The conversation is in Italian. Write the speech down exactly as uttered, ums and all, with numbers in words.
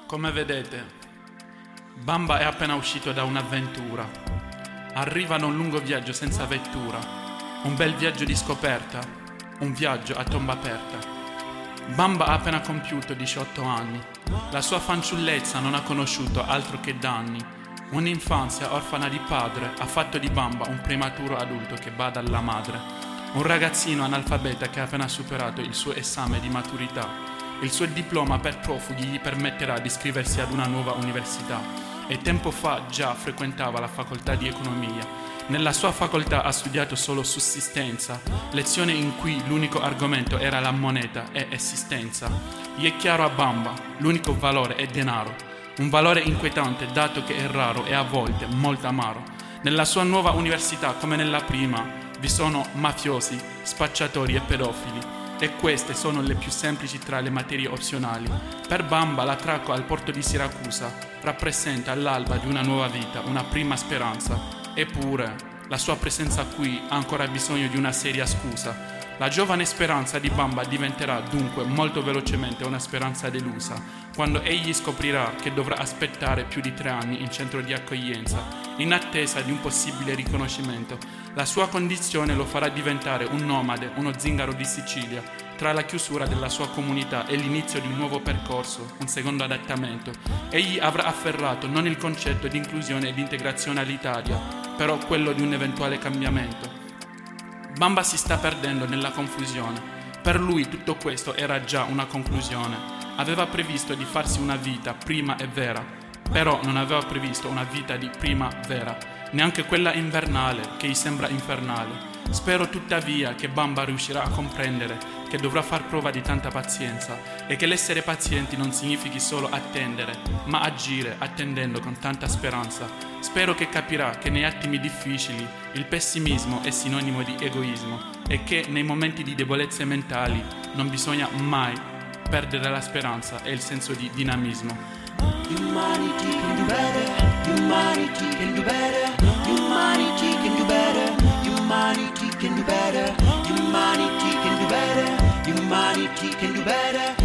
Come vedete, Bamba è appena uscito da un'avventura. Arriva da un lungo viaggio senza vettura, un bel viaggio di scoperta, un viaggio a tomba aperta. Bamba ha appena compiuto diciotto anni. La sua fanciullezza non ha conosciuto altro che danni. Un'infanzia orfana di padre ha fatto di Bamba un prematuro adulto che bada alla madre. Un ragazzino analfabeta che ha appena superato il suo esame di maturità. Il suo diploma per profughi gli permetterà di iscriversi ad una nuova università e tempo fa già frequentava la facoltà di economia. Nella sua facoltà ha studiato solo sussistenza, lezione in cui l'unico argomento era la moneta e esistenza. Gli è chiaro a Bamba, l'unico valore è denaro, un valore inquietante dato che è raro e a volte molto amaro. Nella sua nuova università, come nella prima, vi sono mafiosi, spacciatori e pedofili. E queste sono le più semplici tra le materie opzionali. Per Bamba l'attracco al porto di Siracusa rappresenta l'alba di una nuova vita, una prima speranza. Eppure, la sua presenza qui ha ancora bisogno di una seria scusa. La giovane speranza di Bamba diventerà dunque molto velocemente una speranza delusa, quando egli scoprirà che dovrà aspettare più di tre anni in centro di accoglienza, in attesa di un possibile riconoscimento. La sua condizione lo farà diventare un nomade, uno zingaro di Sicilia, tra la chiusura della sua comunità e l'inizio di un nuovo percorso, un secondo adattamento. Egli avrà afferrato non il concetto di inclusione e di integrazione all'Italia, però quello di un eventuale cambiamento. Bamba si sta perdendo nella confusione. Per lui tutto questo era già una conclusione. Aveva previsto di farsi una vita prima e vera, però non aveva previsto una vita di primavera, neanche quella invernale che gli sembra infernale. Spero tuttavia che Bamba riuscirà a comprendere che dovrà far prova di tanta pazienza e che l'essere pazienti non significhi solo attendere, ma agire attendendo con tanta speranza. Spero che capirà che nei attimi difficili il pessimismo è sinonimo di egoismo e che nei momenti di debolezze mentali non bisogna mai perdere la speranza e il senso di dinamismo. Humanity can do better. Humanity can do better. Humanity can do better. Humanity can do better. Humanity can do better. Humanity can do better.